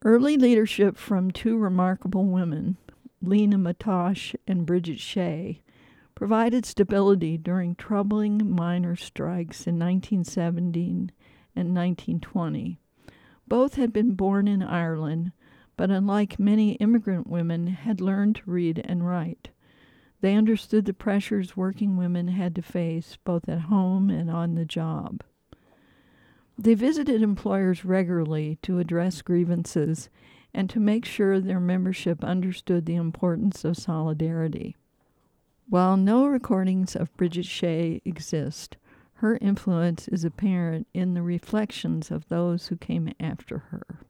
Early leadership from two remarkable women, Lena Matosh and Bridget Shea, provided stability during troubling miners' strikes in 1917 and 1920. Both had been born in Ireland, but unlike many immigrant women, had learned to read and write. They understood the pressures working women had to face, both at home and on the job. They visited employers regularly to address grievances and to make sure their membership understood the importance of solidarity. While no recordings of Bridget Shea exist, her influence is apparent in the reflections of those who came after her.